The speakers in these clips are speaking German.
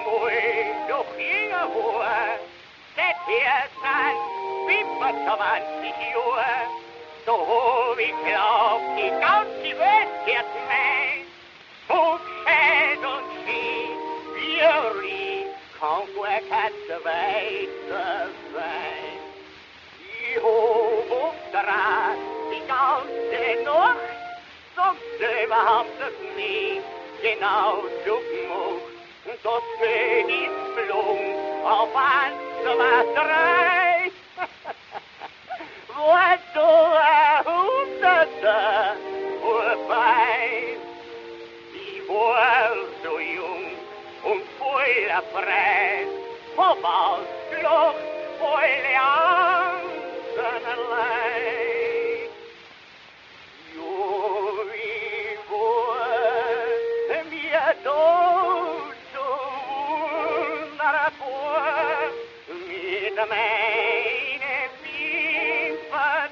Doch hier Ruhe, das hier sind 25 Jahre, so wie glaub, die ganze Welt wird mein. Hochschäd und Ski, Juri, kann wohl keine weiter sein. Ich hob auf der Rad die ganze Nacht, sonst überhaupt das nie genau so gemacht. Das geht ins Blut auf Wasserei. Wo so Hunderte vorbei. Ich war so jung und voller Freude, hab ausgelacht, voll Angst allein. Jo, wie war mir dort mit meine Pimper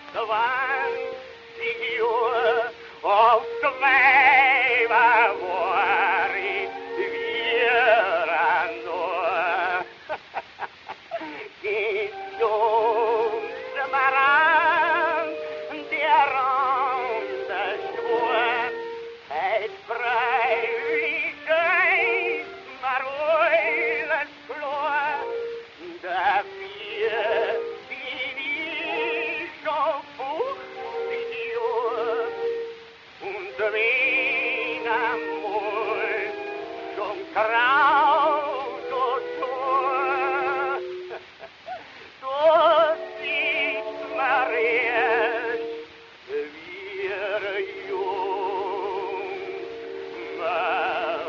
20 Jahre auf der Weiber war ich wieder nur. Geht zum Rand der Runde schwur, heit freilich scheint mir alles klar. Dafür bin ich schon 50 Jahre und bin am Mund schon kraut und Tor. So sieht man erst wieder jung war.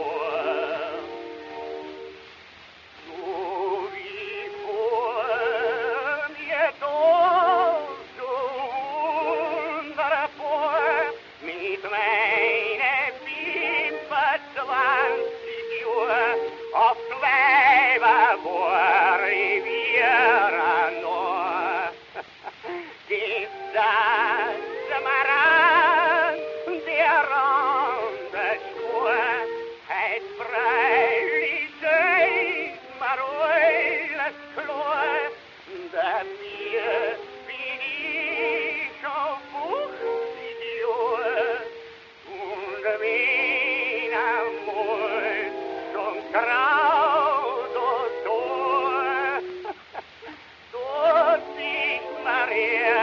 So wie vor mir dort so wunderbar mit meinen Pimper 20 Jahre auf Weiber war ich wieder nur. Gibt das mal an, der Runde Spur, heit freilich seid mir alles klar, dafür bin ich schon 50 Jahre und bin am Mund schon graut und Tor. So sieht Maria